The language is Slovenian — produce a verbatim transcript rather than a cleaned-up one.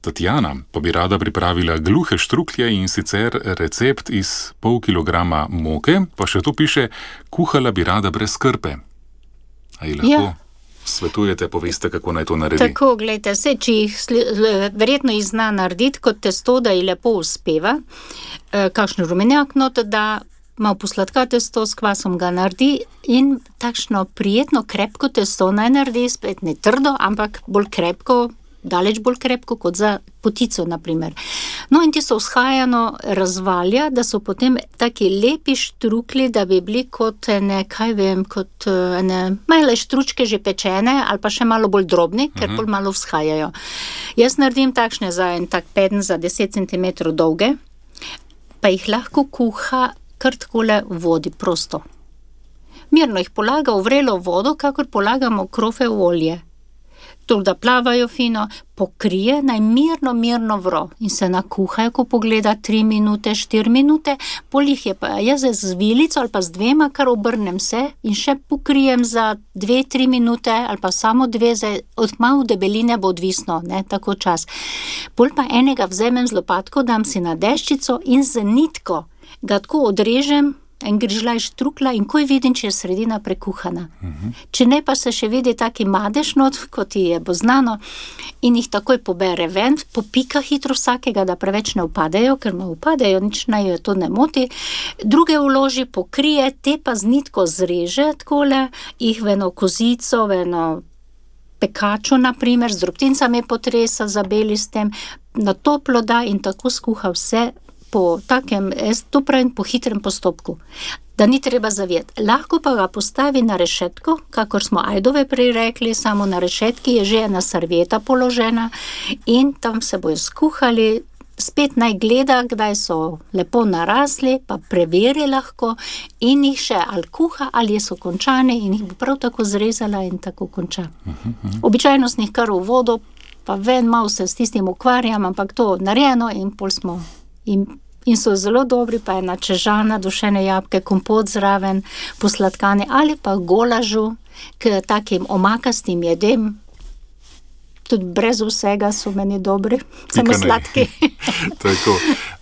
Tatjana pa bi rada pripravila gluhe štruklje in sicer recept iz pol kilograma moke, pa še tu piše, kuhala bi rada brez krpe. A ji lahko ja. svetujete, poveste, kako naj to naredi? Tako, gledajte, vse, če jih verjetno jih zna narediti kot testo, da ji lepo uspeva, kakšen rumenjak noto da, malo posladka testo, s kvasom ga naredi in takšno prijetno, krepko testo naj naredi, spet ne trdo, ampak bolj krepko, daleč bolj krepko kot za potico, naprimer. No in tisto vzhajano razvalja, da so potem taki lepi štrukli, da bi bili kot ene, kaj vem, kot ene male štručke že pečene, ali pa še malo bolj drobni, ker uh-huh. bolj malo vzhajajo. Jaz naredim takšne za en tak peden za deset centimetrov dolge, pa jih lahko kuha kar takole v vodi, prosto. Mirno jih polaga v vrelo vodo, kakor polagamo krofe v olje. To, da plavajo fino, pokrije, naj mirno, mirno vro in se nakuhajo, ko pogleda tri minute, štiri minute, pol jih je pa jaz z vilico ali pa z dvema, kar obrnem se in še pokrijem za dve, tri minute ali pa samo dve, od malo debeline bo odvisno, ne, tako čas. Pol pa enega vzemem z lopatko, dam si na deščico in z nitko ga tako odrežem, en grižljaj štrukla in ko vidim, če je sredina prekuhana. Uh-huh. Če ne, pa se še vidi taki madež not, kot je bo znano, in jih takoj pobere ven, popika hitro vsakega, da preveč ne upadejo, ker me upadejo, nič naj jo to ne moti. Druge vloži, pokrije, te pa z nitko zreže takole, jih v eno kozico, v eno pekačo, naprimer, z drobtincami potresa, zabeli s tem, na toplo da in tako skuha vse po takem, to pravim, po hitrem postopku, da ni treba zavijeti. Lahko pa ga postavi na rešetko, kakor smo ajdove prej rekli, samo na rešetki je že ena servieta položena in tam se bojo skuhali, spet naj gleda, kdaj so lepo narasli, pa preveri lahko in jih še ali kuha, ali so končani in jih bo prav tako zrezala in tako konča. Običajno sem jih kar v vodo, pa ven malo se s tistim ukvarjam, ampak to narejeno in pol smo in In so zelo dobri, pa ena čežana, dušene jabke, kompot zraven, posladkane ali pa golažu, k takim omakastim jedem. Tudi brez vsega so meni dobri, samo sladki. Tako.